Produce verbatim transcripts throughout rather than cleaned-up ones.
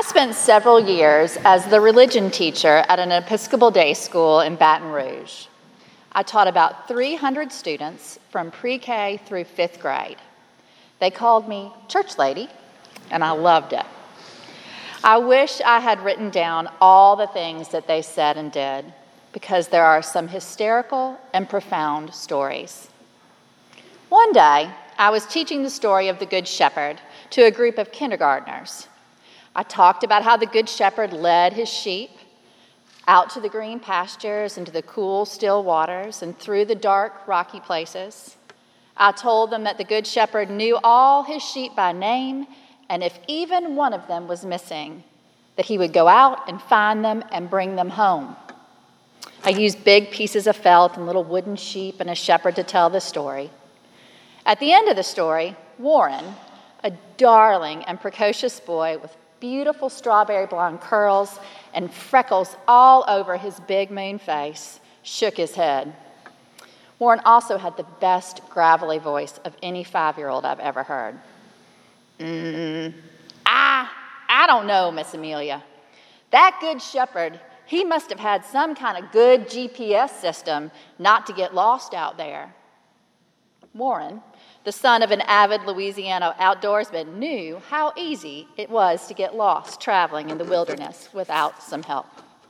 spent several years as the religion teacher at an Episcopal day school in Baton Rouge. I taught about three hundred students from pre-K through fifth grade. They called me church lady, and I loved it. I wish I had written down all the things that they said and did, because there are some hysterical and profound stories. One day, I was teaching the story of the Good Shepherd to a group of kindergartners. I talked about how the Good Shepherd led his sheep out to the green pastures, into the cool, still waters, and through the dark, rocky places. I told them that the Good Shepherd knew all his sheep by name, and if even one of them was missing, that he would go out and find them and bring them home. I used big pieces of felt and little wooden sheep and a shepherd to tell the story. At the end of the story, Warren, a darling and precocious boy with beautiful strawberry blonde curls and freckles all over his big moon face, shook his head. Warren also had the best gravelly voice of any five-year-old I've ever heard. Mm, I, I don't know, Miss Amelia. That Good Shepherd, he must have had some kind of good G P S system not to get lost out there. Warren, the son of an avid Louisiana outdoorsman, knew how easy it was to get lost traveling in the wilderness without some help.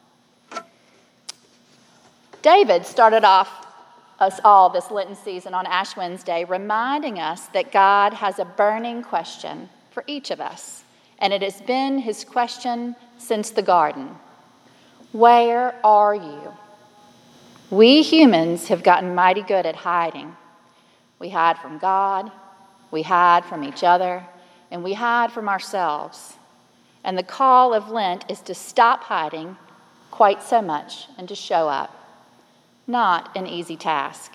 David started off us all this Lenten season on Ash Wednesday, reminding us that God has a burning question for each of us, and it has been his question since the garden. Where are you? We humans have gotten mighty good at hiding. We hide from God, we hide from each other, and we hide from ourselves. And the call of Lent is to stop hiding quite so much and to show up. Not an easy task.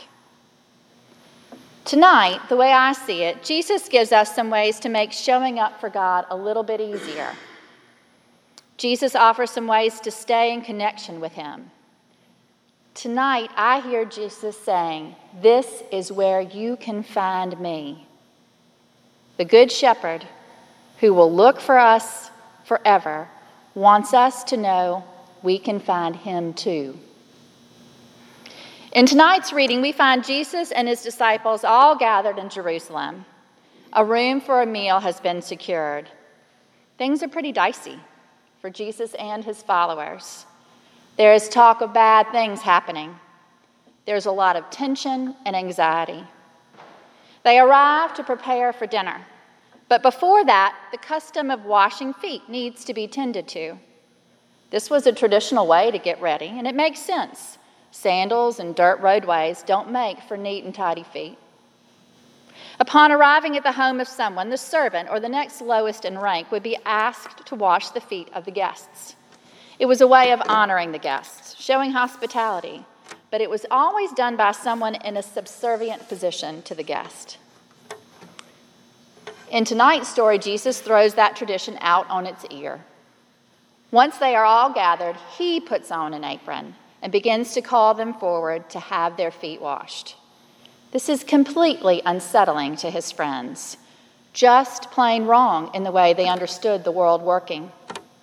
Tonight, the way I see it, Jesus gives us some ways to make showing up for God a little bit easier. Jesus offers some ways to stay in connection with him. Tonight, I hear Jesus saying, "This is where you can find me." The Good Shepherd, who will look for us forever, wants us to know we can find him too. In tonight's reading, we find Jesus and his disciples all gathered in Jerusalem. A room for a meal has been secured. Things are pretty dicey for Jesus and his followers. There is talk of bad things happening. There's a lot of tension and anxiety. They arrive to prepare for dinner. But before that, the custom of washing feet needs to be tended to. This was a traditional way to get ready, and it makes sense. Sandals and dirt roadways don't make for neat and tidy feet. Upon arriving at the home of someone, the servant or the next lowest in rank would be asked to wash the feet of the guests. It was a way of honoring the guests, showing hospitality, but it was always done by someone in a subservient position to the guest. In tonight's story, Jesus throws that tradition out on its ear. Once they are all gathered, he puts on an apron and begins to call them forward to have their feet washed. This is completely unsettling to his friends, just plain wrong in the way they understood the world working.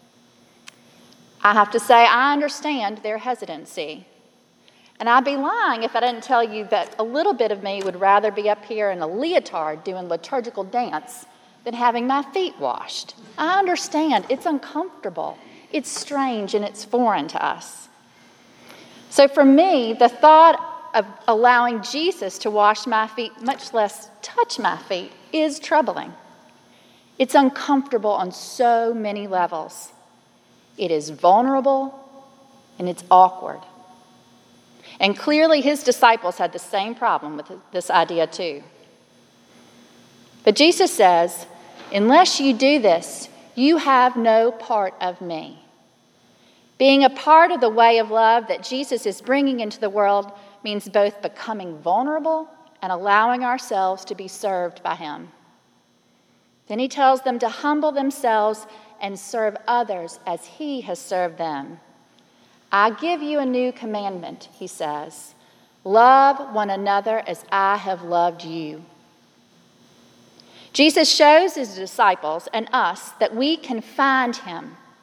I have to say, I understand their hesitancy. And I'd be lying if I didn't tell you that a little bit of me would rather be up here in a leotard doing liturgical dance than having my feet washed. I understand it's uncomfortable, it's strange, and it's foreign to us. So for me, the thought of allowing Jesus to wash my feet, much less touch my feet, is troubling. It's uncomfortable on so many levels. It is vulnerable, and it's awkward. And clearly his disciples had the same problem with this idea too. But Jesus says, unless you do this, you have no part of me. Being a part of the way of love that Jesus is bringing into the world means both becoming vulnerable and allowing ourselves to be served by him. Then he tells them to humble themselves and serve others as he has served them. I give you a new commandment, he says. Love one another as I have loved you. Jesus shows his disciples and us that we can find him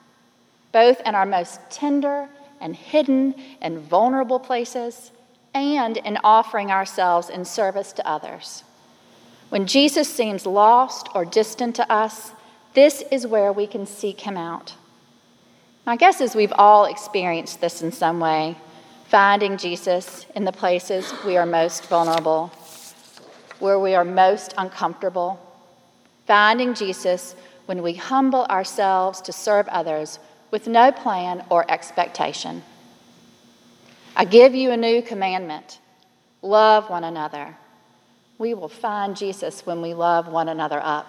both in our most tender and hidden and vulnerable places, and in offering ourselves in service to others. When Jesus seems lost or distant to us, this is where we can seek him out. My guess is we've all experienced this in some way, finding Jesus in the places we are most vulnerable, where we are most uncomfortable, finding Jesus when we humble ourselves to serve others with no plan or expectation. I give you a new commandment: love one another. We will find Jesus when we love one another up.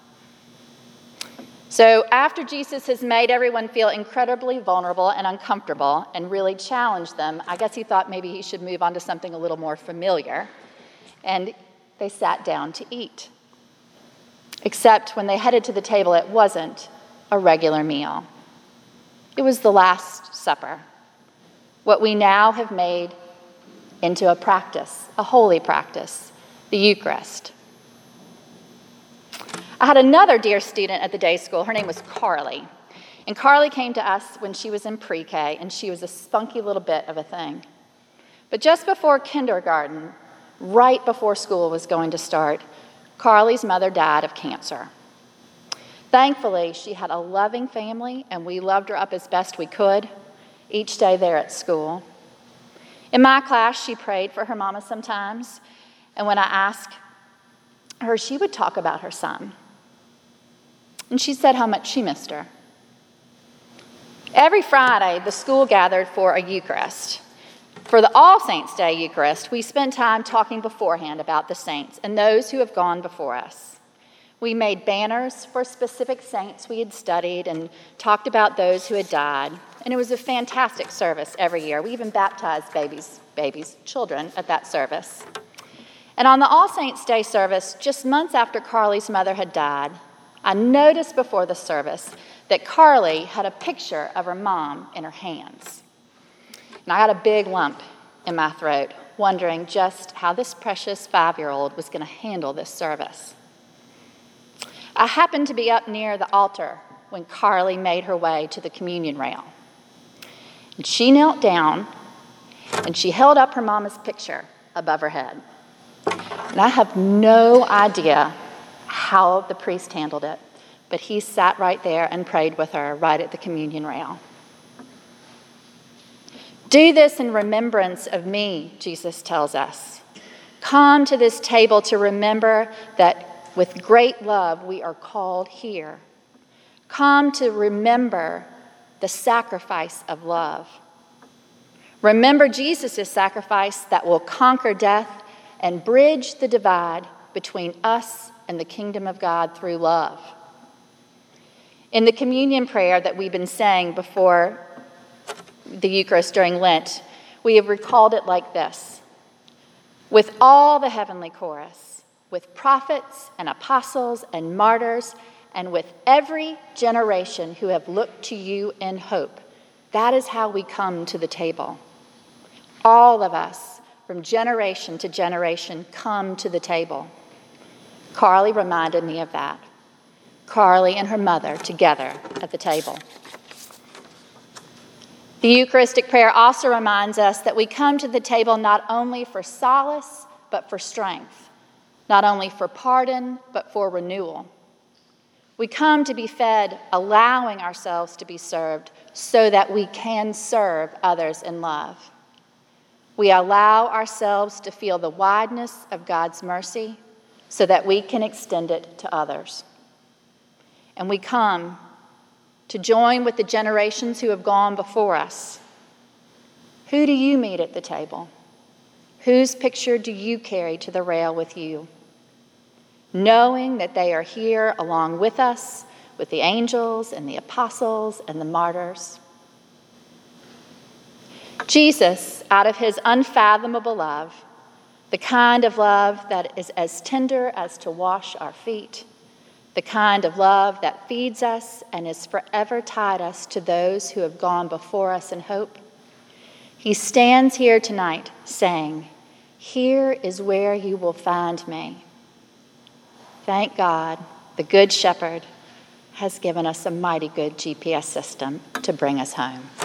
So after Jesus has made everyone feel incredibly vulnerable and uncomfortable and really challenged them, I guess he thought maybe he should move on to something a little more familiar. And they sat down to eat. Except when they headed to the table, it wasn't a regular meal. It was the Last Supper, what we now have made into a practice, a holy practice, the Eucharist. I had another dear student at the day school. Her name was Carly. And Carly came to us when she was in pre-K, and she was a spunky little bit of a thing. But just before kindergarten, right before school was going to start, Carly's mother died of cancer. Thankfully, she had a loving family, and we loved her up as best we could each day there at school. In my class, she prayed for her mama sometimes, and when I asked her, she would talk about her son. And she said how much she missed her. Every Friday, the school gathered for a Eucharist. For the All Saints' Day Eucharist, we spent time talking beforehand about the saints and those who have gone before us. We made banners for specific saints we had studied and talked about those who had died. And it was a fantastic service every year. We even baptized babies, babies, children at that service. And on the All Saints' Day service, just months after Carly's mother had died, I noticed before the service that Carly had a picture of her mom in her hands. And I got a big lump in my throat, wondering just how this precious five-year-old was going to handle this service. I happened to be up near the altar when Carly made her way to the communion rail. And she knelt down, and she held up her mama's picture above her head. And I have no idea how the priest handled it, but he sat right there and prayed with her right at the communion rail. Do this in remembrance of me, Jesus tells us. Come to this table to remember that with great love we are called here. Come to remember the sacrifice of love. Remember Jesus' sacrifice that will conquer death and bridge the divide between us and the kingdom of God through love. In the communion prayer that we've been saying before the Eucharist during Lent, we have recalled it like this: with all the heavenly chorus, with prophets and apostles and martyrs, and with every generation who have looked to you in hope, that is how we come to the table. All of us, from generation to generation, come to the table. Carly reminded me of that. Carly and her mother together at the table. The Eucharistic prayer also reminds us that we come to the table not only for solace, but for strength, not only for pardon, but for renewal. We come to be fed, allowing ourselves to be served so that we can serve others in love. We allow ourselves to feel the wideness of God's mercy so that we can extend it to others. And we come to join with the generations who have gone before us. Who do you meet at the table? Whose picture do you carry to the rail with you? Knowing that they are here along with us, with the angels and the apostles and the martyrs. Jesus, out of his unfathomable love, the kind of love that is as tender as to wash our feet, the kind of love that feeds us and is forever tied us to those who have gone before us in hope, he stands here tonight saying, "Here is where you will find me." Thank God, the Good Shepherd, has given us a mighty good G P S system to bring us home.